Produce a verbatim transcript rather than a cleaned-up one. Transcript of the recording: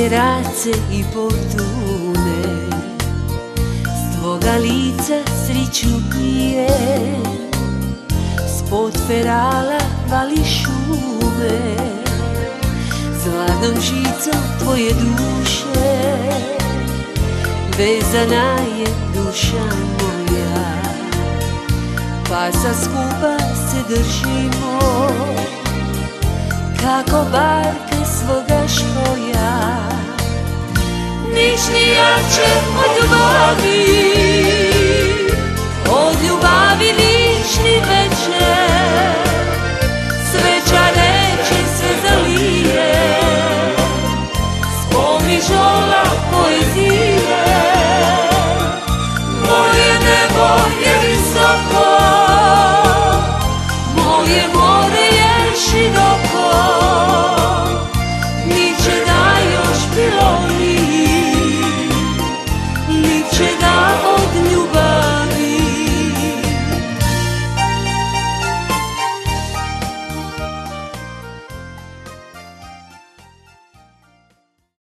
race i fortune, s tvoga lica sriću pije, spod ferala vali šume, zlatnom žicom tvoje duše vezana je duša moja, pa sa skupa se držimo kako barke svoga škoja. Niš ni jače od ljubavi